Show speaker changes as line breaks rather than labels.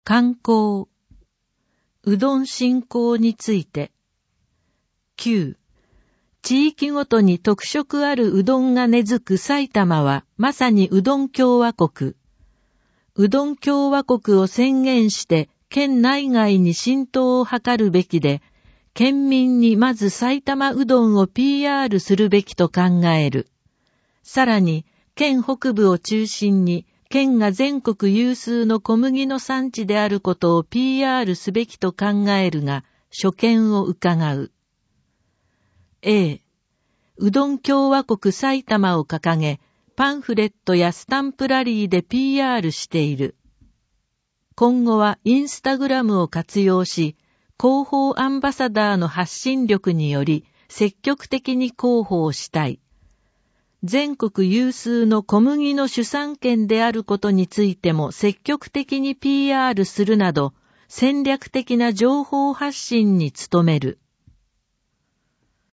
観光、うどん振興について。9、地域ごとに特色あるうどんが根付く埼玉はまさにうどん共和国。うどん共和国を宣言して県内外に浸透を図るべきで、県民にまず埼玉うどんを PR するべきと考える。さらに、県北部を中心に、県が全国有数の小麦の産地であることを PR すべきと考えるが、所見を伺う。A、うどん共和国埼玉を掲げ、パンフレットやスタンプラリーで PR している。今後はインスタグラムを活用し、広報アンバサダーの発信力により積極的に広報したい。全国有数の小麦の主産県であることについても積極的に PR するなど、戦略的な情報発信に努める。